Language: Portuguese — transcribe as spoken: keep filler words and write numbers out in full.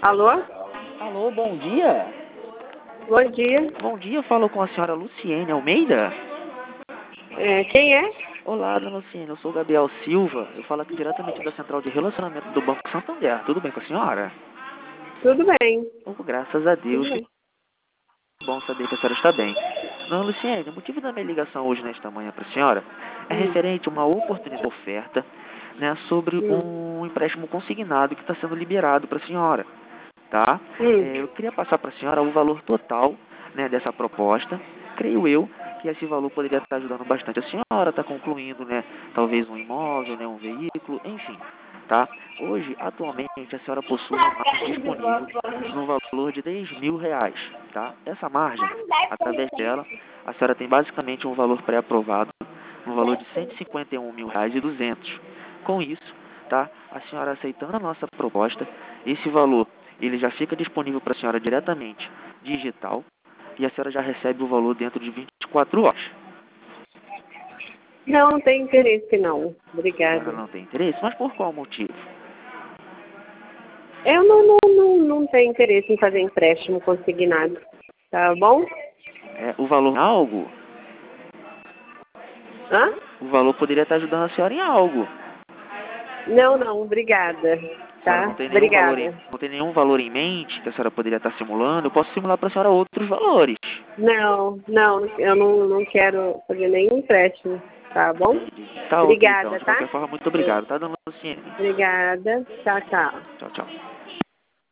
Alô? Alô, bom dia. Bom dia. Bom dia, eu falo com a senhora Luciene Almeida. É, quem é? Olá, dona Luciene, eu sou o Gabriel Silva. Eu falo aqui diretamente da Central de Relacionamento do Banco Santander. Tudo bem com a senhora? Tudo bem. Oh, graças a Deus. Tudo bem. Que bom saber que a senhora está bem. Dona Luciene, o motivo da minha ligação hoje nesta manhã para a senhora é Hum, referente a uma oportunidade de oferta, né, sobre hum, um empréstimo consignado que está sendo liberado para a senhora. Tá? hum. É, eu queria passar para a senhora o valor total, né, dessa proposta. Creio eu que esse valor poderia estar ajudando bastante a senhora, está concluindo, né, talvez um imóvel, né, um veículo, enfim. Tá? Hoje, atualmente, a senhora possui uma margem disponível no valor de dez mil reais. Tá? Essa margem, através dela, a senhora tem basicamente um valor pré-aprovado no valor de cento e cinquenta e um mil reais e duzentos. Com isso, tá? A senhora aceitando a nossa proposta, esse valor ele já fica disponível para a senhora diretamente digital e a senhora já recebe o valor dentro de vinte e quatro horas. Não, não tem interesse não. A senhora Obrigada. não tem interesse? Mas por qual motivo? Eu não, não, não, não tenho interesse em fazer empréstimo consignado. Tá bom? É, o valor em algo? Hã? O valor poderia estar ajudando a senhora em algo. Não, não, obrigada. A senhora não Tá? tem nenhum valor em, Obrigada. não tem nenhum valor em mente que a senhora poderia estar simulando? Eu posso simular para a senhora outros valores. Não, não, eu não, não quero fazer nenhum empréstimo. Tá bom? Entendi. Tá ok, então. Obrigada, De tá? qualquer forma, muito obrigado, tá, dona Luciene? Obrigada. Tchau, tchau. Tchau, tchau.